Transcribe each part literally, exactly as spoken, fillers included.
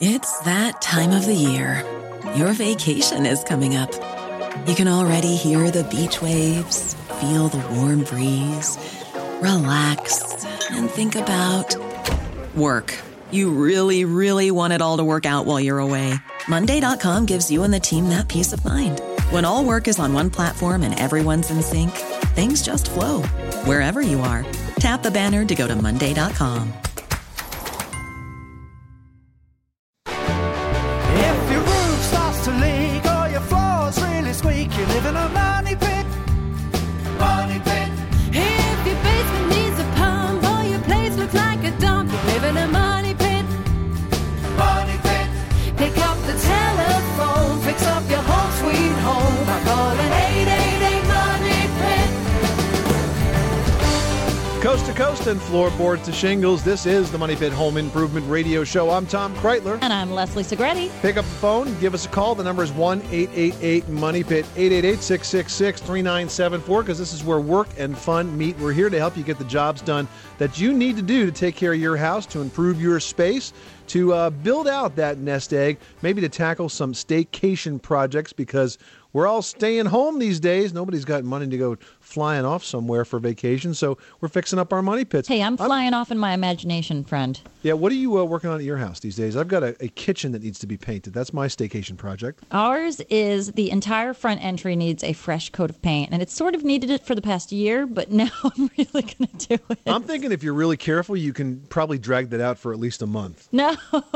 It's that time of the year. Your vacation is coming up. You can already hear the beach waves, feel the warm breeze, relax, and think about work. You really, really want it all to work out while you're away. Monday dot com gives you and the team that peace of mind. When all work is on one platform and everyone's in sync, things just flow. Wherever you are, tap the banner to go to Monday dot com. If your roof starts to leak or your floor's really squeak, you live in a money pit. Money pit. If your basement needs a pump or your place looks like a dump, you live in a money pit. Money pit. Pick up the telephone, fix up your home sweet home by calling eight eight eight money pit. Coast to coast and floorboards to shingles, this is the Money Pit Home Improvement Radio Show. I'm Tom Kreitler. And I'm Leslie Segretti. Pick up the phone, give us a call. The number is one eight eight eight money pit, eight eight eight, six six six, three nine seven four, because this is where work and fun meet. We're here to help you get the jobs done that you need to do to take care of your house, to improve your space, to uh, build out that nest egg, maybe to tackle some staycation projects, because we're all staying home these days. Nobody's got money to go flying off somewhere for vacation, so we're fixing up our money pits. Hey, I'm flying I'm, off in my imagination, friend. Yeah, what are you uh, working on at your house these days? I've got a, a kitchen that needs to be painted. That's my staycation project. Ours is the entire front entry needs a fresh coat of paint, and it's sort of needed it for the past year, but now I'm really going to do it. I'm thinking if you're really careful, you can probably drag that out for at least a month. No.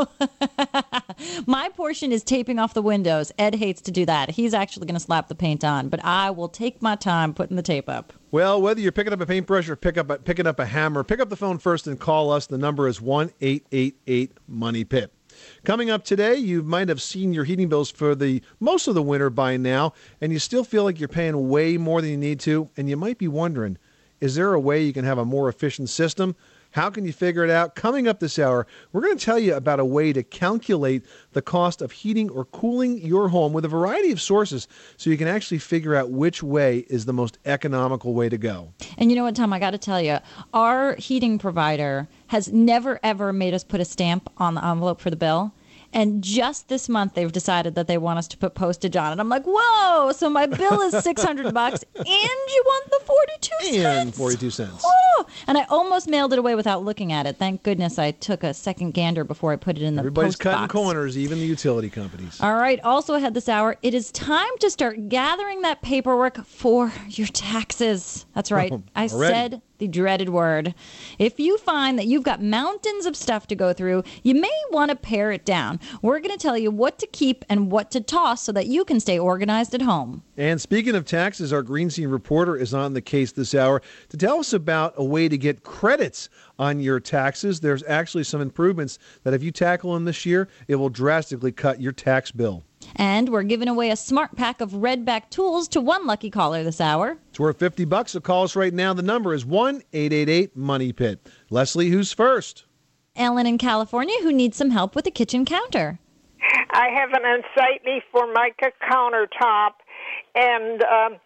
My portion is taping off the windows. Ed hates to do that. He's actually going to slap the paint on, but I will take my time putting the tape up. Well, whether you're picking up a paintbrush or pick up a, picking up a hammer, pick up the phone first and call us. The number is one eight eight eight money pit. Coming up today, you might have seen your heating bills for the most of the winter by now, and you still feel like you're paying way more than you need to, and you might be wondering, is there a way you can have a more efficient system? How can you figure it out? Coming up this hour, we're going to tell you about a way to calculate the cost of heating or cooling your home with a variety of sources so you can actually figure out which way is the most economical way to go. And you know what, Tom, I got to tell you, our heating provider has never, ever made us put a stamp on the envelope for the bill. And just this month, they've decided that they want us to put postage on it. I'm like, whoa! So my bill is six hundred bucks, and you want the forty-two cents? And forty-two cents. Oh! And I almost mailed it away without looking at it. Thank goodness I took a second gander before I put it in the Everybody's post cutting box. corners, even the utility companies. All right. Also ahead this hour, it is time to start gathering that paperwork for your taxes. That's right. Oh, I already? said the dreaded word. If you find that you've got mountains of stuff to go through, you may want to pare it down. We're going to tell you what to keep and what to toss so that you can stay organized at home. And speaking of taxes, our Green Scene reporter is on the case this hour to tell us about a way to get credits on your taxes. There's actually some improvements that if you tackle them this year, it will drastically cut your tax bill. And we're giving away a smart pack of Redback tools to one lucky caller this hour. It's worth fifty bucks, so call us right now. The number is one eight eight eight money pit. Leslie, who's first? Ellen in California, who needs some help with a kitchen counter. I have an unsightly Formica countertop, and um,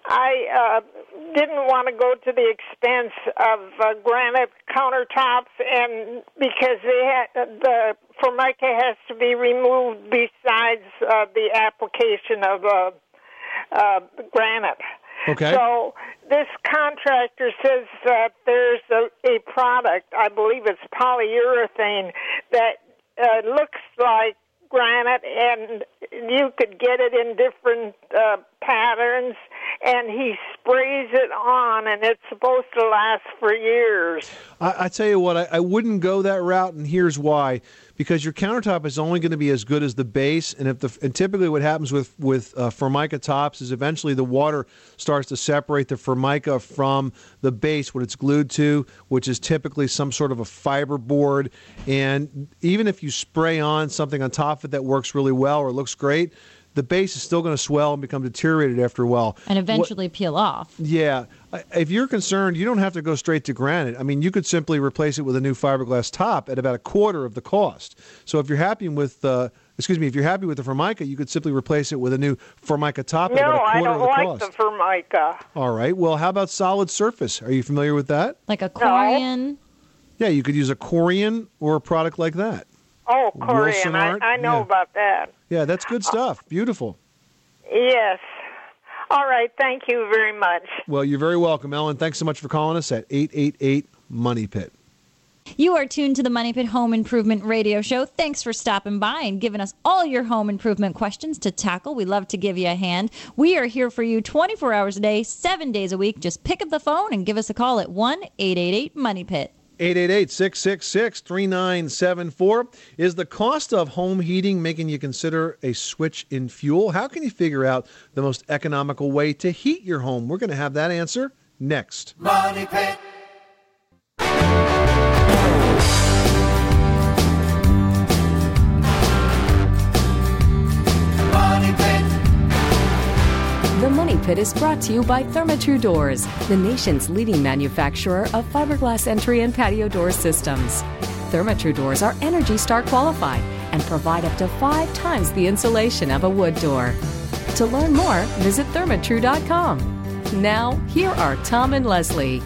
I uh, didn't want to go to the expense of uh, granite countertops, and because they ha- the Formica has to be removed besides uh, the application of uh, uh, granite. Okay. So this contractor says that there's a, a product, I believe it's polyurethane, that uh, looks like granite, and you could get it in different uh, patterns, and he sprays it on, and it's supposed to last for years. I, I tell you what, I, I wouldn't go that route, and here's why. Because your countertop is only going to be as good as the base, and if the and typically what happens with with uh, Formica tops is eventually the water starts to separate the Formica from the base, what it's glued to, which is typically some sort of a fiber board. And even if you spray on something on top of it that works really well or looks great, the base is still going to swell and become deteriorated after a while. And eventually what, peel off. Yeah. If you're concerned, you don't have to go straight to granite. I mean, you could simply replace it with a new fiberglass top at about a quarter of the cost. So if you're happy with, uh, excuse me, if you're happy with the Formica, you could simply replace it with a new Formica top at no, about a quarter of the of the like cost. No, I don't like the Formica. All right. Well, how about solid surface? Are you familiar with that? Like a Corian? No. Yeah, you could use a Corian or a product like that. Oh, Korean. I, Wilsonart. I know Yeah. about that. Yeah, that's good stuff. Beautiful. Yes. All right. Thank you very much. Well, you're very welcome, Ellen. Thanks so much for calling us at eight eight eight Money Pit. You are tuned to the Money Pit Home Improvement Radio Show. Thanks for stopping by and giving us all your home improvement questions to tackle. We love to give you a hand. We are here for you twenty-four hours a day, seven days a week. Just pick up the phone and give us a call at one eight eight eight Money Pit. eight eight eight, six six six, three nine seven four. Is the cost of home heating making you consider a switch in fuel? How can you figure out the most economical way to heat your home? We're going to have that answer next. Money Pit. Money Pit. The Money Pit is brought to you by Therma-Tru Doors, the nation's leading manufacturer of fiberglass entry and patio door systems. Therma-Tru Doors are Energy Star qualified and provide up to five times the insulation of a wood door. To learn more, visit thermatru dot com. Now, here are Tom and Leslie.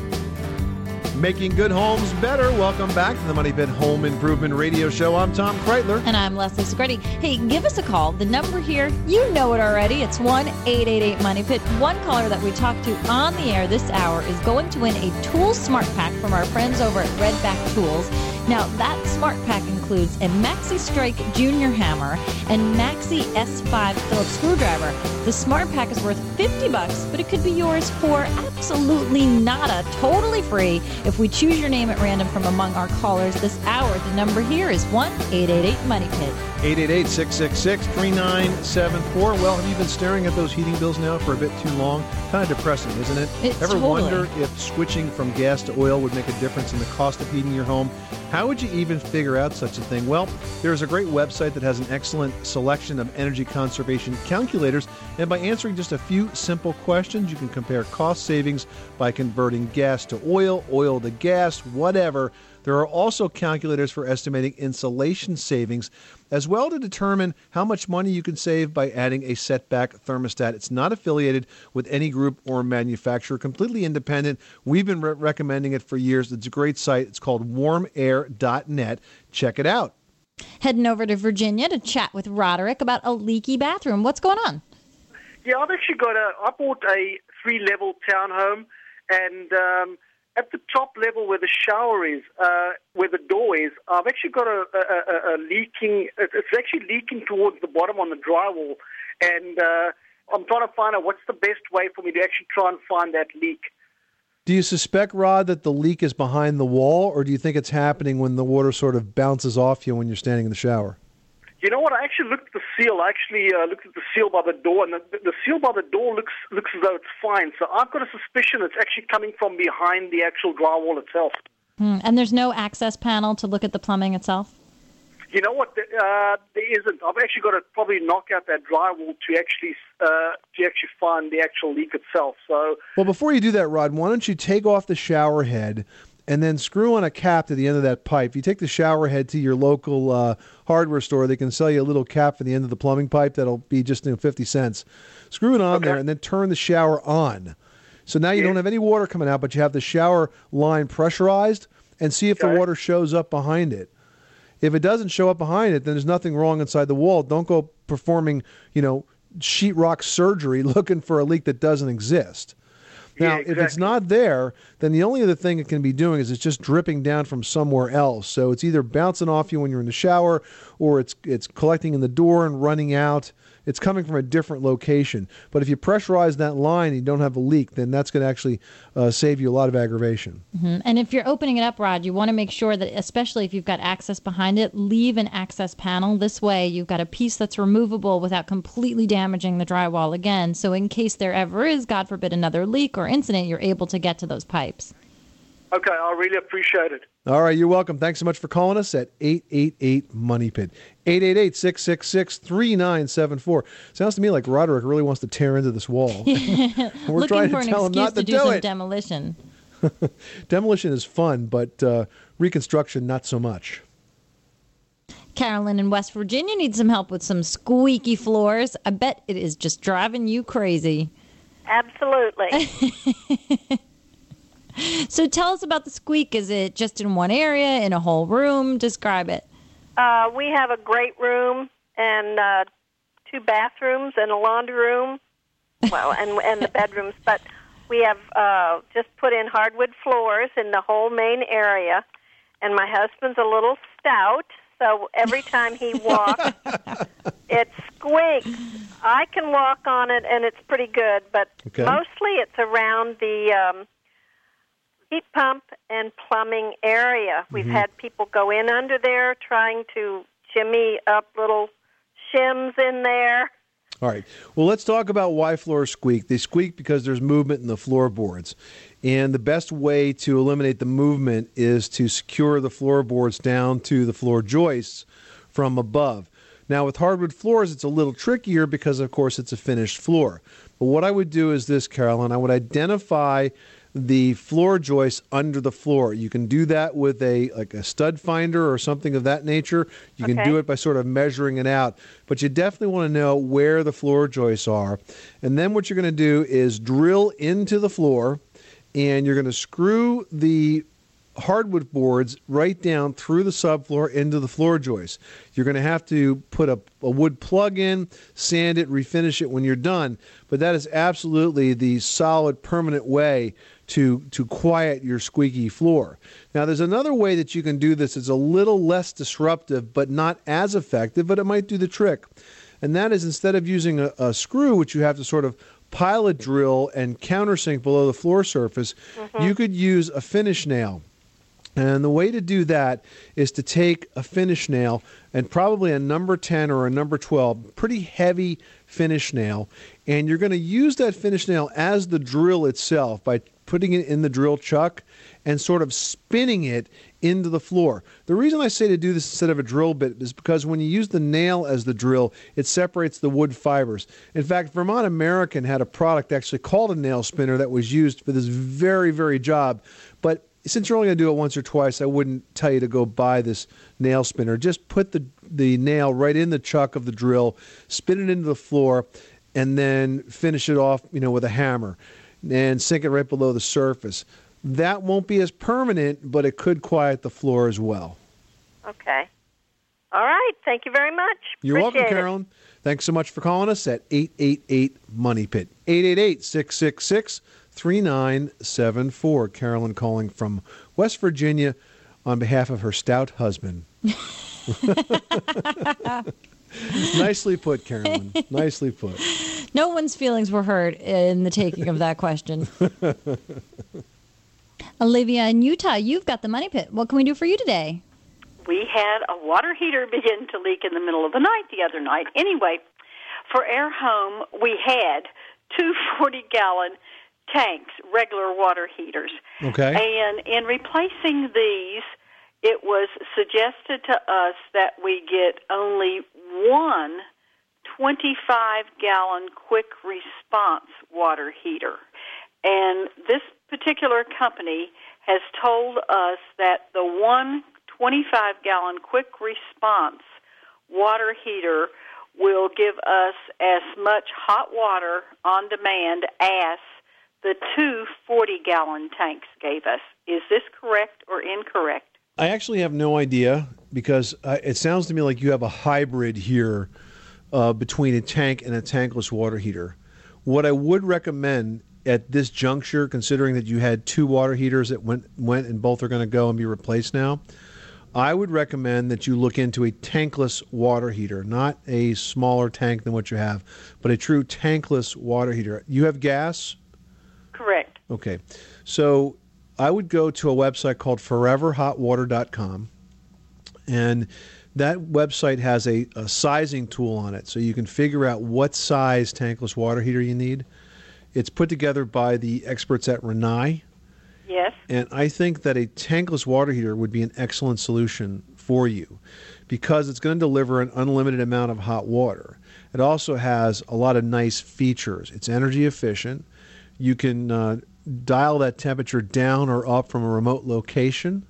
Making good homes better. Welcome back to the Money Pit Home Improvement Radio Show. I'm Tom Kreitler. And I'm Leslie Segretti. Hey, give us a call. The number here, you know it already. It's one eight eight eight Money Pit. One caller that we talked to on the air this hour is going to win a Tool Smart Pack from our friends over at Redback Tools. Now, that Smart Pack includes a Maxi Strike Junior Hammer and Maxi S five Phillips Screwdriver. The Smart Pack is worth fifty bucks, but it could be yours for absolutely nada, totally free, if we choose your name at random from among our callers this hour. The number here is one eight eight eight Money Pit. eight eight eight, six six six, three nine seven four. Well, have you been staring at those heating bills now for a bit too long? Kind of depressing, isn't it? It's Ever totally. wonder if switching from gas to oil would make a difference in the cost of heating your home? How would you even figure out such a thing? Well, there's a great website that has an excellent selection of energy conservation calculators, and by answering just a few simple questions, you can compare cost savings by converting gas to oil, oil to gas, whatever. There are also calculators for estimating insulation savings, as well to determine how much money you can save by adding a setback thermostat. It's not affiliated with any group or manufacturer, completely independent. We've been re- recommending it for years. It's a great site. It's called warm air dot net. Check it out. Heading over to Virginia to chat with Roderick about a leaky bathroom. What's going on? Yeah, I've actually got a, I bought a three-level townhome, and um, at the top level where the shower is, uh, where the door is, I've actually got a, a, a, a leaking, it's actually leaking towards the bottom on the drywall, and uh, I'm trying to find out what's the best way for me to actually try and find that leak. Do you suspect, Rod, that the leak is behind the wall, or do you think it's happening when the water sort of bounces off you when you're standing in the shower? You know what? I actually looked at the seal. I actually uh, looked at the seal by the door, and the, the seal by the door looks looks as though it's fine. So I've got a suspicion it's actually coming from behind the actual drywall itself. Hmm. And there's no access panel to look at the plumbing itself? You know what? Uh, there isn't. I've actually got to probably knock out that drywall to actually uh, to actually find the actual leak itself. So, Well, before you do that, Rod, why don't you take off the shower head and then screw on a cap to the end of that pipe. You take the shower head to your local uh, hardware store. They can sell you a little cap for the end of the plumbing pipe that'll be just you know, fifty cents. Screw it on Okay. there and then turn the shower on. So now you Yeah. don't have any water coming out, but you have the shower line pressurized, and see if Okay. the water shows up behind it. If it doesn't show up behind it, then there's nothing wrong inside the wall. Don't go performing, you know, sheetrock surgery looking for a leak that doesn't exist. Now, Yeah, if it's exactly. not there, then the only other thing it can be doing is it's just dripping down from somewhere else. So it's either bouncing off you when you're in the shower, or it's it's collecting in the door and running out. It's coming from a different location. But if you pressurize that line and you don't have a leak, then that's going to actually uh, save you a lot of aggravation. Mhm. And if you're opening it up, Rod, you want to make sure that, especially if you've got access behind it, leave an access panel. This way, you've got a piece that's removable without completely damaging the drywall again. So in case there ever is, God forbid, another leak or incident, you're able to get to those pipes. okay, I really appreciate it. All right, you're welcome. Thanks so much for calling us at eight eight eight Money Pit. eight eight eight, six six six, three nine seven four. Sounds to me like Roderick really wants to tear into this wall. We're Looking trying for to an tell him excuse not to to do, do some it. demolition. Demolition is fun, but uh, reconstruction, not so much. Carolyn in West Virginia needs some help with some squeaky floors. I bet it is just driving you crazy. Absolutely. So tell us about the squeak. Is it just in one area, in a whole room? Describe it. Uh, we have a great room and uh, two bathrooms and a laundry room, well, and and the bedrooms. But we have uh, just put in hardwood floors in the whole main area. And my husband's a little stout, so every time he walks, it squeaks. I can walk on it, and it's pretty good, but Okay. mostly it's around the um, heat pump and plumbing area. We've Mhm. had people go in under there trying to shimmy up little shims in there. All right. Well, let's talk about why floors squeak. They squeak because there's movement in the floorboards. And the best way to eliminate the movement is to secure the floorboards down to the floor joists from above. Now, with hardwood floors, it's a little trickier because, of course, it's a finished floor. But what I would do is this, Carolyn. I would identify the floor joists under the floor. You can do that with a like a stud finder or something of that nature. You can Okay. do it by sort of measuring it out. But you definitely want to know where the floor joists are. And then what you're going to do is drill into the floor, and you're going to screw the hardwood boards right down through the subfloor into the floor joists. You're going to have to put a, a wood plug in, sand it, refinish it when you're done. But that is absolutely the solid, permanent way to to quiet your squeaky floor. Now, there's another way that you can do this. It's a little less disruptive, but not as effective, but it might do the trick. And that is, instead of using a, a screw, which you have to sort of pilot drill and countersink below the floor surface, you could use a finish nail. And the way to do that is to take a finish nail and probably a number ten or a number twelve, pretty heavy finish nail, and you're going to use that finish nail as the drill itself by putting it in the drill chuck and sort of spinning it into the floor. The reason I say to do this instead of a drill bit is because when you use the nail as the drill, it separates the wood fibers. In fact, Vermont American had a product actually called a nail spinner that was used for this very, very job. But since you're only going to do it once or twice, I wouldn't tell you to go buy this nail spinner. Just put the, the nail right in the chuck of the drill, spin it into the floor, and then finish it off, you know, with a hammer and sink it right below the surface. That won't be as permanent, but it could quiet the floor as well. Okay. All right. Thank you very much. You're Appreciate welcome, it. Carolyn. Thanks so much for calling us at eight eight eight, MONEY PIT. eight eight eight, six six six, three nine seven four. Carolyn calling from West Virginia on behalf of her stout husband. Nicely put, Carolyn. Nicely put. No one's feelings were hurt in the taking of that question. Olivia in Utah, you've got the Money Pit. What can we do for you today? We had a water heater begin to leak in the middle of the night the other night. Anyway, for Air Home, we had two forty-gallon tanks, regular water heaters. Okay. And in replacing these, it was suggested to us that we get only one twenty-five-gallon quick response water heater. And this particular company has told us that the one twenty-five-gallon quick response water heater will give us as much hot water on demand as the two forty-gallon tanks gave us. Is this correct or incorrect? I actually have no idea because uh, it sounds to me like you have a hybrid here uh, between a tank and a tankless water heater. What I would recommend at this juncture, considering that you had two water heaters that went went and both are going to go and be replaced now, I would recommend that you look into a tankless water heater, not a smaller tank than what you have, but a true tankless water heater. You have gas? Correct. Okay. So I would go to a website called forever hot water dot com, and that website has a, a sizing tool on it, so you can figure out what size tankless water heater you need. It's put together by the experts at Rinnai. Yes. And I think that a tankless water heater would be an excellent solution for you because it's going to deliver an unlimited amount of hot water. It also has a lot of nice features. It's energy efficient. You can uh, dial that temperature down or up from a remote location,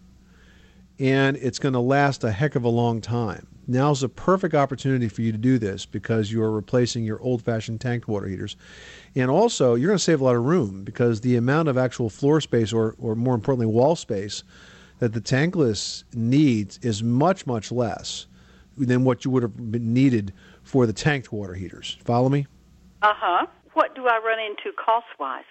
and it's going to last a heck of a long time. Now's a perfect opportunity for you to do this because you are replacing your old-fashioned tanked water heaters. And also, you're going to save a lot of room because the amount of actual floor space or, or more importantly, wall space that the tankless needs is much, much less than what you would have been needed for the tanked water heaters. Follow me? Uh-huh. What do I run into cost-wise?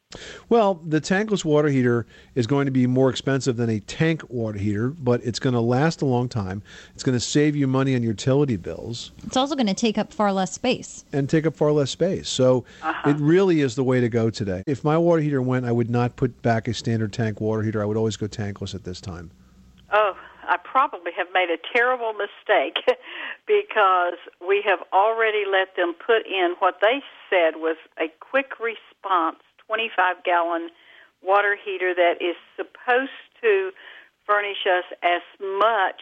Well, the tankless water heater is going to be more expensive than a tank water heater, but it's going to last a long time. It's going to save you money on utility bills. It's also going to take up far less space. And take up far less space. So uh-huh. it really is the way to go today. If my water heater went, I would not put back a standard tank water heater. I would always go tankless at this time. Oh, I probably have made a terrible mistake because we have already let them put in what they said was a quick response twenty-five gallon water heater that is supposed to furnish us as much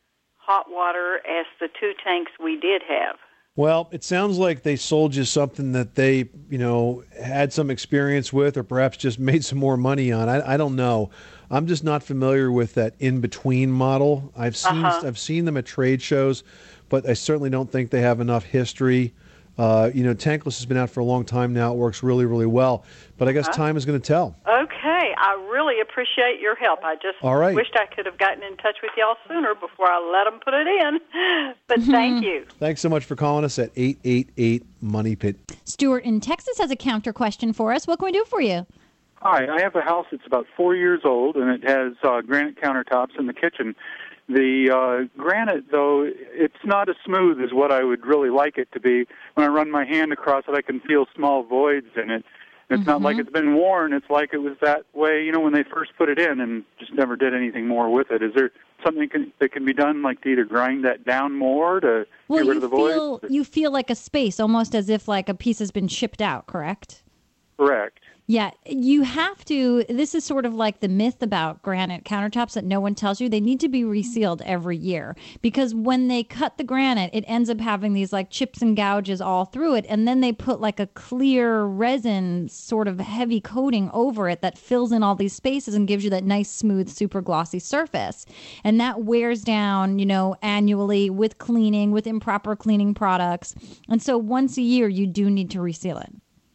hot water as the two tanks we did have. Well, it sounds like they sold you something that they, you know, had some experience with or perhaps just made some more money on. I, I don't know. I'm just not familiar with that in-between model. I've seen uh-huh. I've seen them at trade shows, but I certainly don't think they have enough history. Uh, you know, tankless has been out for a long time now. It works really, really well. But I guess uh-huh. time is going to tell. Okay. I really appreciate your help. I just All right. wished I could have gotten in touch with y'all sooner before I let them put it in. But thank you. Thanks so much for calling us at eight eight eight, money pit. Stuart in Texas has a counter question for us. What can we do for you? Hi. I have a house that's about four years old, and it has uh, granite countertops in the kitchen. The uh, granite, though, it's not as smooth as what I would really like it to be. When I run my hand across it, I can feel small voids in it. It's mm-hmm. not like it's been worn. It's like it was that way, you know, when they first put it in and just never did anything more with it. Is there something can, that can be done, like to either grind that down more to well, get rid of the feel, voids? You feel like a space, almost as if like a piece has been shipped out, correct? Correct. Yeah, you have to, this is sort of like the myth about granite countertops that no one tells you. They need to be resealed every year because when they cut the granite, it ends up having these like chips and gouges all through it. And then they put like a clear resin sort of heavy coating over it that fills in all these spaces and gives you that nice, smooth, super glossy surface. And that wears down, you know, annually with cleaning, with improper cleaning products. And so once a year, you do need to reseal it.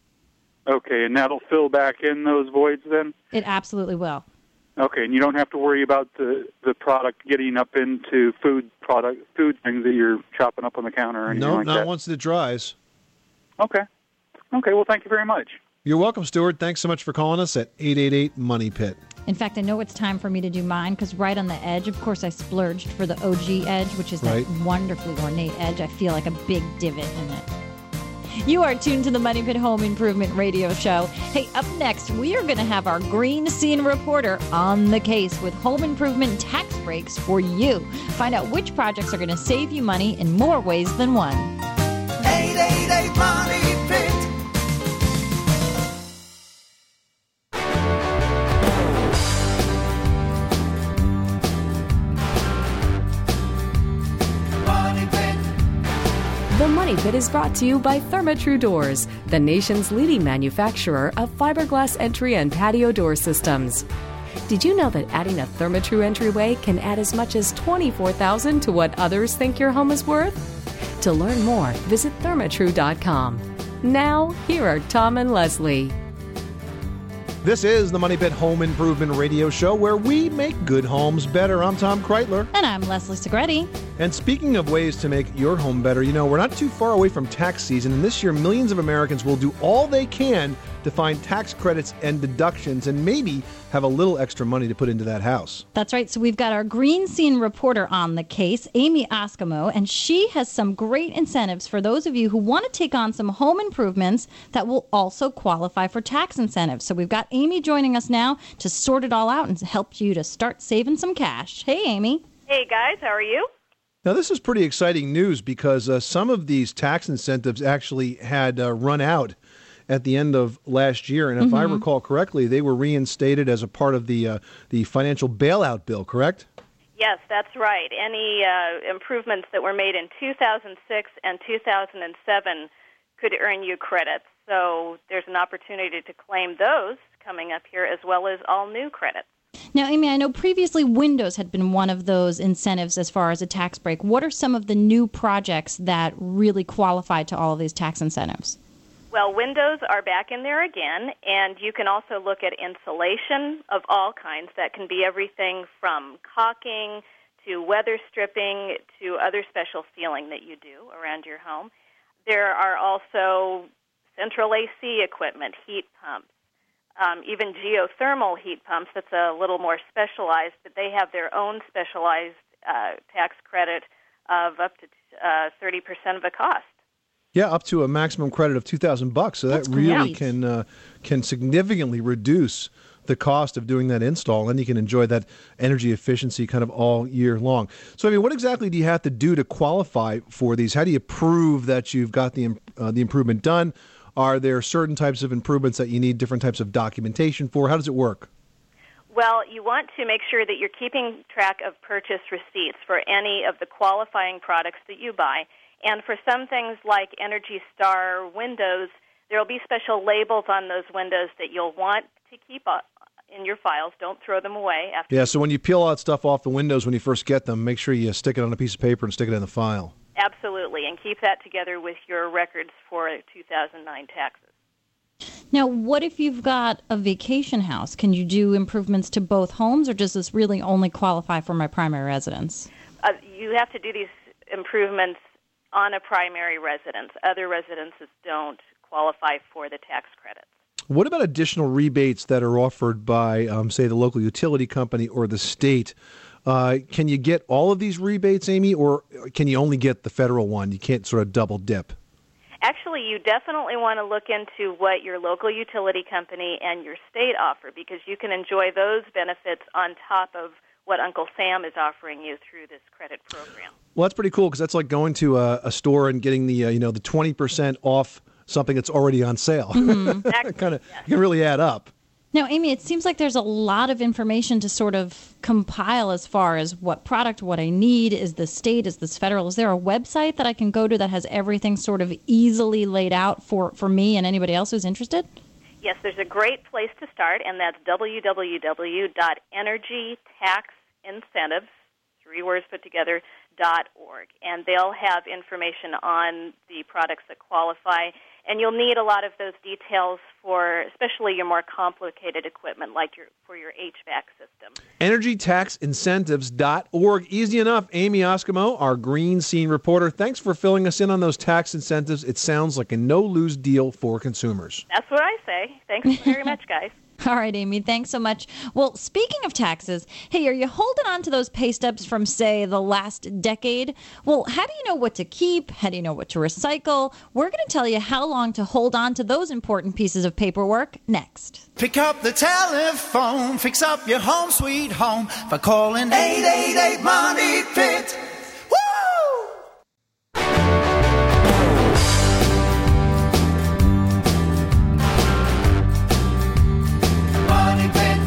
Okay, and that'll fill back in those voids then? It absolutely will. Okay, and you don't have to worry about the, the product getting up into food product food things that you're chopping up on the counter or anything no, like that? No, that? not once it dries. Okay. Okay, well, thank you very much. You're welcome, Stuart. Thanks so much for calling us at eight eight eight, money pit. In fact, I know it's time for me to do mine because right on the edge, of course, I splurged for the O G edge, which is right. that wonderfully ornate edge. I feel like a big divot in it. You are tuned to the Money Pit Home Improvement Radio Show. Hey, up next, we are going to have our green scene reporter on the case with home improvement tax breaks for you. Find out which projects are going to save you money in more ways than one. eight eight eight, money pit. The Money Pit is brought to you by Therma-Tru Doors, the nation's leading manufacturer of fiberglass entry and patio door systems. Did you know that adding a Therma-Tru entryway can add as much as twenty-four thousand dollars to what others think your home is worth? To learn more, visit thermatru dot com. Now, here are Tom and Leslie. This is the Money Pit Home Improvement Radio Show, where we make good homes better. I'm Tom Kreitler. And I'm Leslie Segretti. And speaking of ways to make your home better, you know, we're not too far away from tax season, and this year millions of Americans will do all they can to find tax credits and deductions and maybe have a little extra money to put into that house. That's right. So we've got our green scene reporter on the case, Amy Oskimo, and she has some great incentives for those of you who want to take on some home improvements that will also qualify for tax incentives. So we've got Amy joining us now to sort it all out and help you to start saving some cash. Hey, Amy. Hey, guys. How are you? Now, this is pretty exciting news because uh, some of these tax incentives actually had uh, run out at the end of last year. And if mm-hmm. I recall correctly, they were reinstated as a part of the uh, the financial bailout bill, correct? Yes, that's right. Any uh, improvements that were made in two thousand six and two thousand seven could earn you credits. So there's an opportunity to claim those coming up here, as well as all new credits. Now, Amy, I know previously Windows had been one of those incentives as far as a tax break. What are some of the new projects that really qualify to all of these tax incentives? Well, windows are back in there again, and you can also look at insulation of all kinds. That can be everything from caulking to weather stripping to other special sealing that you do around your home. There are also central A C equipment, heat pumps, um, even geothermal heat pumps that's a little more specialized, but they have their own specialized uh, tax credit of up to uh, thirty percent of the cost. Yeah, up to a maximum credit of two thousand bucks. So that That's really great. can uh, can significantly reduce the cost of doing that install, and you can enjoy that energy efficiency kind of all year long. So, I mean, what exactly do you have to do to qualify for these? How do you prove that you've got the uh, the improvement done? Are there certain types of improvements that you need different types of documentation for? How does it work? Well, you want to make sure that you're keeping track of purchase receipts for any of the qualifying products that you buy. And for some things like Energy Star windows, there will be special labels on those windows that you'll want to keep in your files. Don't throw them away. After Yeah, so when you peel all that stuff off the windows when you first get them, make sure you stick it on a piece of paper and stick it in the file. Absolutely, and keep that together with your records for two thousand nine taxes. Now, what if you've got a vacation house? Can you do improvements to both homes, or does this really only qualify for my primary residence? Uh, you have to do these improvements on a primary residence. Other residences don't qualify for the tax credits. What about additional rebates that are offered by, um, say, the local utility company or the state? Uh, can you get all of these rebates, Amy, or can you only get the federal one? You can't sort of double dip. Actually, you definitely want to look into what your local utility company and your state offer, because you can enjoy those benefits on top of what Uncle Sam is offering you through this credit program. Well, that's pretty cool, because that's like going to a, a store and getting the uh, you know the twenty percent off something that's already on sale. Mm-hmm. Exactly, kind of yes. can really add up. Now, Amy, it seems like there's a lot of information to sort of compile as far as what product, what I need, is this state, is this federal? Is there a website that I can go to that has everything sort of easily laid out for, for me and anybody else who's interested? Yes, there's a great place to start, and that's w w w dot energy tax incentives, three words put together, dot org. And they'll have information on the products that qualify. And you'll need a lot of those details for especially your more complicated equipment, like your for your H V A C system. energy tax incentives dot org. Easy enough. Amy Oskimo, our Green Scene reporter, thanks for filling us in on those tax incentives. It sounds like a no-lose deal for consumers. That's what I say. Thanks very much, guys. All right, Amy, thanks so much. Well, speaking of taxes, hey, are you holding on to those pay stubs from, say, the last decade? Well, how do you know what to keep? How do you know what to recycle? We're going to tell you how long to hold on to those important pieces of paperwork next. Pick up the telephone, fix up your home sweet home by calling eight eight eight Money Pit. Woo! Money Pit.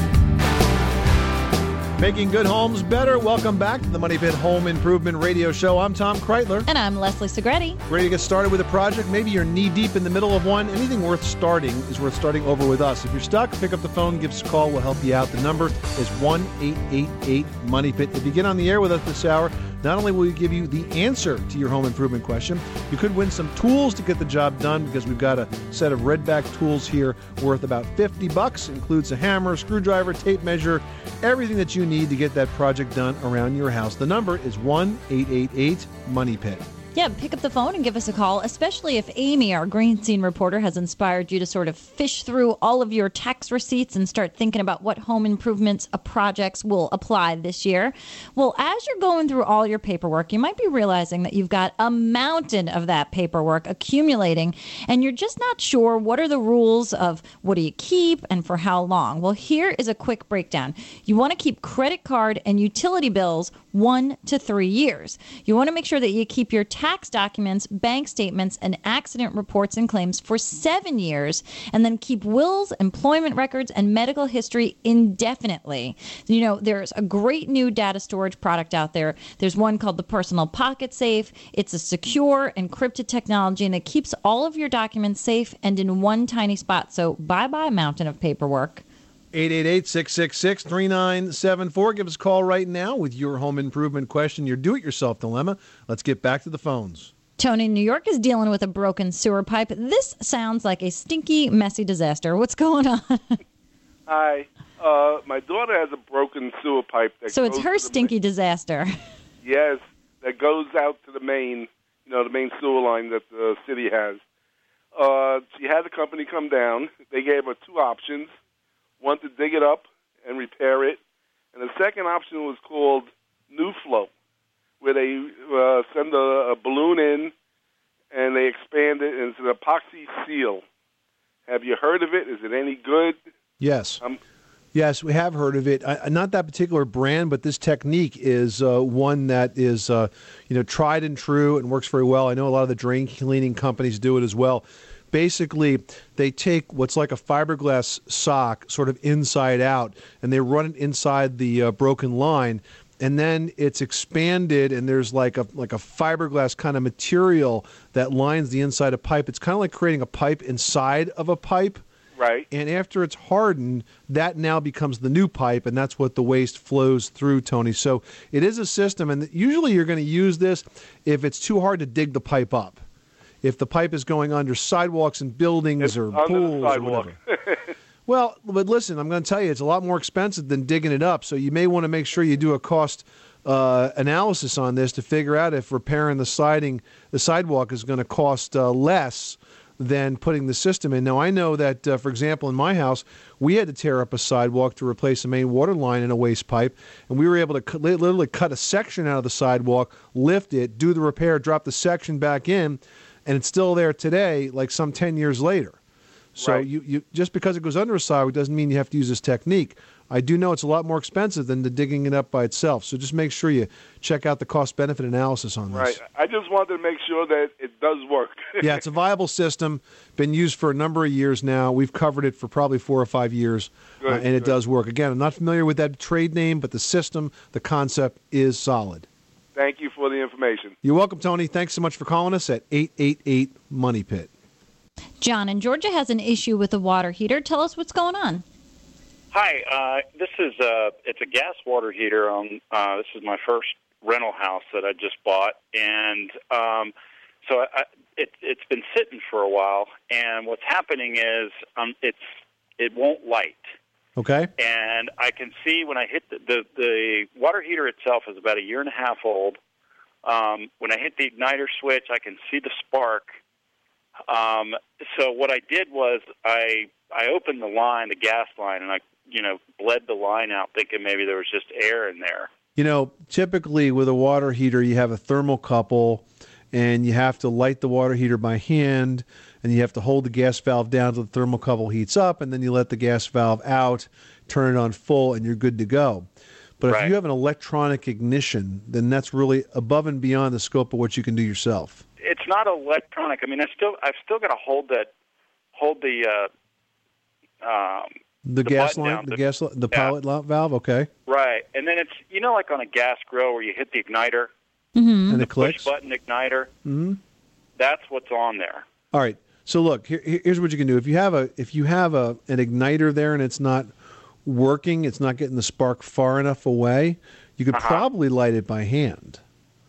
Making good homes better. Welcome back to the Money Pit Home Improvement Radio Show. I'm Tom Kreitler. And I'm Leslie Segretti. Ready to get started with a project? Maybe you're knee-deep in the middle of one. Anything worth starting is worth starting over with us. If you're stuck, pick up the phone, give us a call. We'll help you out. The number is one eight eight eight Money Pit. If you get on the air with us this hour, not only will we give you the answer to your home improvement question, you could win some tools to get the job done, because we've got a set of Redback tools here worth about fifty bucks. Includes a hammer, screwdriver, tape measure, everything that you need to get that project done around your house. The number is one eight eight eight Money Pit. Yeah, pick up the phone and give us a call, especially if Amy, our Green Scene reporter, has inspired you to sort of fish through all of your tax receipts and start thinking about what home improvements uh, projects will apply this year. Well, as you're going through all your paperwork, you might be realizing that you've got a mountain of that paperwork accumulating, and you're just not sure what are the rules of what do you keep and for how long. Well, here is a quick breakdown. You want to keep credit card and utility bills one to three years. You want to make sure that you keep your tax documents, bank statements, and accident reports and claims for seven years, and then keep wills, employment records, and medical history indefinitely. You know, there's a great new data storage product out there. There's one called the Personal Pocket Safe. It's a secure, encrypted technology, and it keeps all of your documents safe and in one tiny spot. So bye-bye mountain of paperwork. eight eight eight, six six six, three nine seven four. Give us a call right now with your home improvement question, your do-it-yourself dilemma. Let's get back to the phones. Tony in New York is dealing with a broken sewer pipe. This sounds like a stinky, messy disaster. What's going on? Hi. Uh, my daughter has a broken sewer pipe. That So it's goes her to the stinky disaster. Yes, that goes out to the main, you know, the main sewer line that the city has. Uh, she had the company come down. They gave her two options: one to dig it up and repair it, and the second option was called New Flow, where they uh, send a, a balloon in and they expand it, and it's an epoxy seal. Have you heard of it? Is it any good? Yes. Um, Yes, we have heard of it. I, not that particular brand, but this technique is uh, one that is, uh, you know, tried and true and works very well. I know a lot of the drain cleaning companies do it as well. Basically, they take what's like a fiberglass sock, sort of inside out, and they run it inside the uh, broken line, and then it's expanded, and there's like a like a fiberglass kind of material that lines the inside of pipe. It's kind of like creating a pipe inside of a pipe. Right. And after it's hardened, that now becomes the new pipe, and that's what the waste flows through, Tony. So it is a system, and usually you're going to use this if it's too hard to dig the pipe up. If the pipe is going under sidewalks and buildings It's or under the pools or sidewalk. whatever. Well, but listen, I'm going to tell you, it's a lot more expensive than digging it up, so you may want to make sure you do a cost uh, analysis on this to figure out if repairing the siding, the sidewalk is going to cost uh, less than putting the system in. Now, I know that, uh, for example, in my house, we had to tear up a sidewalk to replace a main water line in a waste pipe, and we were able to cu- literally cut a section out of the sidewalk, lift it, do the repair, drop the section back in, and it's still there today, like some ten years later. So Right. you, you just because it goes under a sidewalk doesn't mean you have to use this technique. I do know it's a lot more expensive than the digging it up by itself. So just make sure you check out the cost-benefit analysis on this. Right. I just wanted to make sure that it does work. Yeah, it's a viable system, been used for a number of years now. We've covered it for probably four or five years, Good, uh, and it good. does work. Again, I'm not familiar with that trade name, but the system, the concept is solid. Thank you for the information. You're welcome, Tony. Thanks so much for calling us at eight eight eight, money pit. John in Georgia has an issue with a water heater. Tell us what's going on. Hi, uh, this is uh, it's a gas water heater. On uh, this is my first rental house that I just bought, and um, so I, it, it's been sitting for a while. And what's happening is um, it's it won't light, Okay? and I can see when I hit the, the the water heater itself is about a year and a half old. Um, when I hit the igniter switch, I can see the spark. Um, so what I did was I I opened the line, the gas line, and I you know bled the line out, thinking maybe there was just air in there. You know, typically with a water heater, you have a thermocouple, and you have to light the water heater by hand, and you have to hold the gas valve down till the thermocouple heats up, and then you let the gas valve out, turn it on full, and you're good to go. But Right. if you have an electronic ignition, then that's really above and beyond the scope of what you can do yourself. It's not electronic. I mean, I still I've still got to hold that hold the uh, um, The, The gas button line, down, the the- gas, li- the yeah. pilot lo- valve, okay, right, and then it's you know like on a gas grill where you hit the igniter, Mm-hmm. and the it clicks. push button igniter. hmm That's what's on there. All right. So look, here, here- here's what you can do. If you have a if you have a an igniter there and it's not working, it's not getting the spark far enough away, you could Uh-huh. probably light it by hand.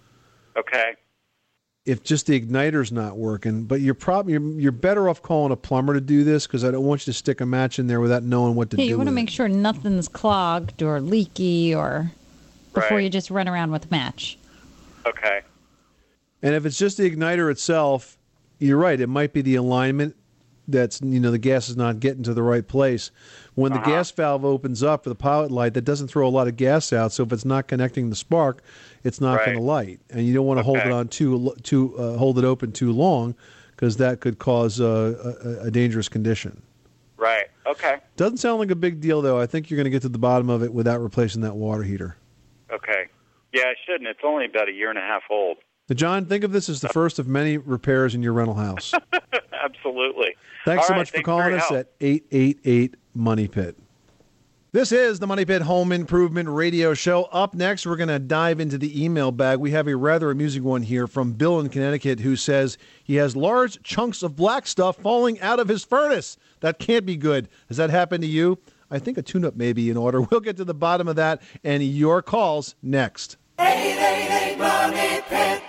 Okay. If just the igniter's not working, but you're probably you're, you're better off calling a plumber to do this because I don't want you to stick a match in there without knowing what to Yeah, do. you want to with make it. sure nothing's clogged or leaky or before Right. you just run around with a match. Okay. And if it's just the igniter itself, you're right. It might be the alignment that's, you know, the gas is not getting to the right place. When the Uh-huh. gas valve opens up for the pilot light, that doesn't throw a lot of gas out. So if it's not connecting the spark, it's not Right. going to light. And you don't want to hold Okay. it on too, too uh, hold it open too long because that could cause uh, a, a dangerous condition. Right. Okay. Doesn't sound like a big deal, though. I think you're going to get to the bottom of it without replacing that water heater. Okay. Yeah, I shouldn't. It's only about a year and a half old. Now, John, think of this as the first of many repairs in your rental house. Absolutely. Thanks All so right, much for thanks for calling your us help. at eight eight eight, money pit. This is the Money Pit Home Improvement Radio Show. Up next, we're going to dive into the email bag. We have a rather amusing one here from Bill in Connecticut who says he has large chunks of black stuff falling out of his furnace. That can't be good. Has that happened to you? I think a tune-up may be in order. We'll get to the bottom of that and your calls next. eight eight eight, money pit.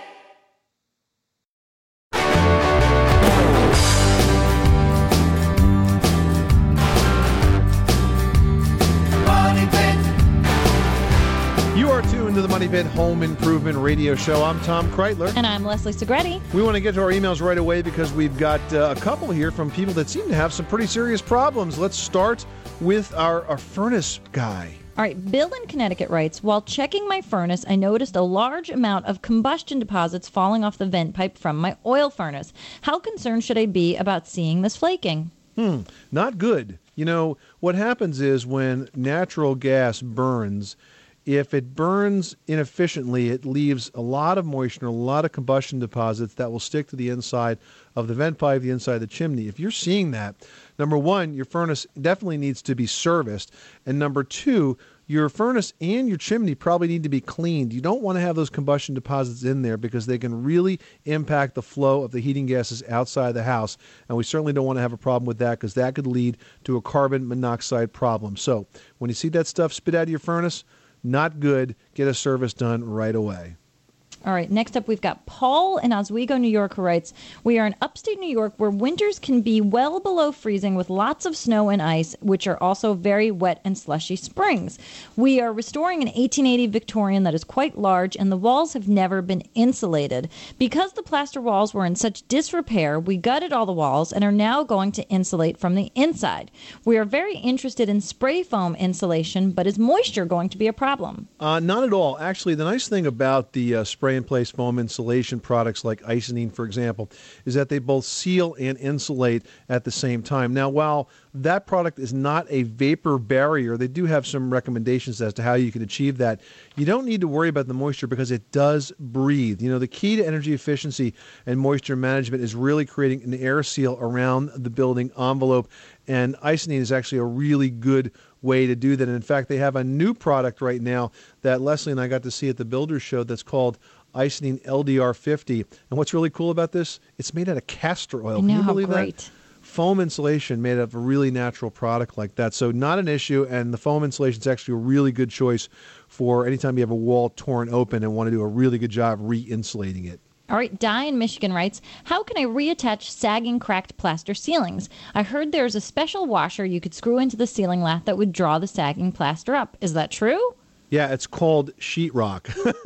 Pit Home Improvement Radio Show. I'm Tom Kreitler. And I'm Leslie Segretti. We want to get to our emails right away because we've got uh, a couple here from people that seem to have some pretty serious problems. Let's start with our, our furnace guy. All right, Bill in Connecticut writes, while checking my furnace, I noticed a large amount of combustion deposits falling off the vent pipe from my oil furnace. How concerned should I be about seeing this flaking? Hmm, not good. You know, what happens is when natural gas burns, if it burns inefficiently, it leaves a lot of moisture, a lot of combustion deposits that will stick to the inside of the vent pipe, the inside of the chimney. If you're seeing that, number one, your furnace definitely needs to be serviced. And number two, your furnace and your chimney probably need to be cleaned. You don't want to have those combustion deposits in there because they can really impact the flow of the heating gases outside the house. And we certainly don't want to have a problem with that because that could lead to a carbon monoxide problem. So when you see that stuff spit out of your furnace, not good. Get a service done right away. All right, next up we've got Paul in Oswego, New York, who writes, we are in upstate New York where winters can be well below freezing with lots of snow and ice, which are also very wet and slushy springs. We are restoring an eighteen eighty Victorian that is quite large, and the walls have never been insulated. Because the plaster walls were in such disrepair, we gutted all the walls and are now going to insulate from the inside. We are very interested in spray foam insulation, but is moisture going to be a problem? Uh, not at all. Actually, the nice thing about the uh, spray in place foam insulation products like Icynene, for example, is that they both seal and insulate at the same time. Now, while that product is not a vapor barrier, they do have some recommendations as to how you can achieve that. You don't need to worry about the moisture because it does breathe. You know, the key to energy efficiency and moisture management is really creating an air seal around the building envelope, and Icynene is actually a really good way to do that. And in fact, they have a new product right now that Leslie and I got to see at the Builders Show that's called Icynene L D R fifty. And what's really cool about this, it's made out of castor oil. I know, Can you how believe great. that? Foam insulation made out of a really natural product like that. So not an issue, and the foam insulation is actually a really good choice for anytime you have a wall torn open and want to do a really good job re-insulating it. All right, Di in Michigan writes, how can I reattach sagging cracked plaster ceilings? I heard there's a special washer you could screw into the ceiling lath that would draw the sagging plaster up. Is that true? Yeah, it's called sheetrock.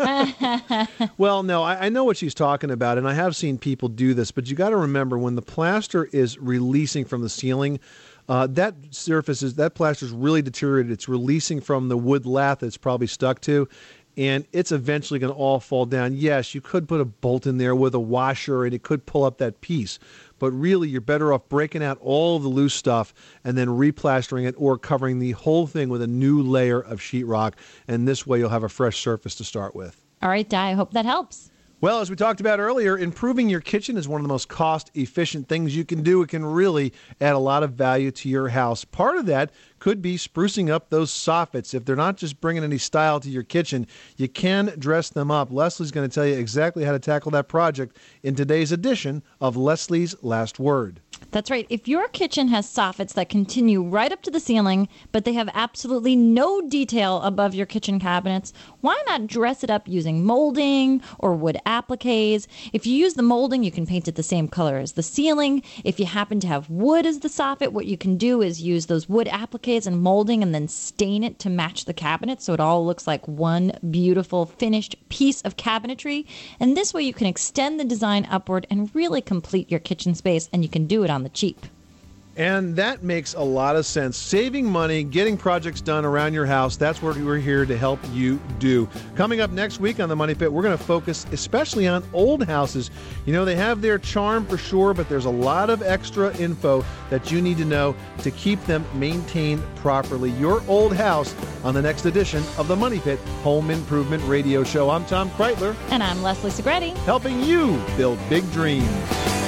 Well, no, I, I know what she's talking about, and I have seen people do this, but you got to remember when the plaster is releasing from the ceiling, uh, that surface is, that plaster is really deteriorated. It's releasing from the wood lath that it's probably stuck to, and it's eventually going to all fall down. Yes, you could put a bolt in there with a washer, and it could pull up that piece. But really, you're better off breaking out all of the loose stuff and then replastering it or covering the whole thing with a new layer of sheetrock. And this way, you'll have a fresh surface to start with. All right, Di, I hope that helps. Well, as we talked about earlier, improving your kitchen is one of the most cost-efficient things you can do. It can really add a lot of value to your house. Part of that could be sprucing up those soffits. If they're not just bringing any style to your kitchen, you can dress them up. Leslie's going to tell you exactly how to tackle that project in today's edition of Leslie's Last Word. That's right. If your kitchen has soffits that continue right up to the ceiling, but they have absolutely no detail above your kitchen cabinets, why not dress it up using molding or wood appliques? If you use the molding, you can paint it the same color as the ceiling. If you happen to have wood as the soffit, what you can do is use those wood appliques and molding and then stain it to match the cabinet so it all looks like one beautiful finished piece of cabinetry. And this way you can extend the design upward and really complete your kitchen space, and you can do it on the cheap. And that makes a lot of sense. Saving money, getting projects done around your house, that's what we're here to help you do. Coming up next week on The Money Pit, we're going to focus especially on old houses. You know, they have their charm for sure, but there's a lot of extra info that you need to know to keep them maintained properly. Your old house on the next edition of The Money Pit Home Improvement Radio Show. I'm Tom Kreitler. And I'm Leslie Segretti. Helping you build big dreams.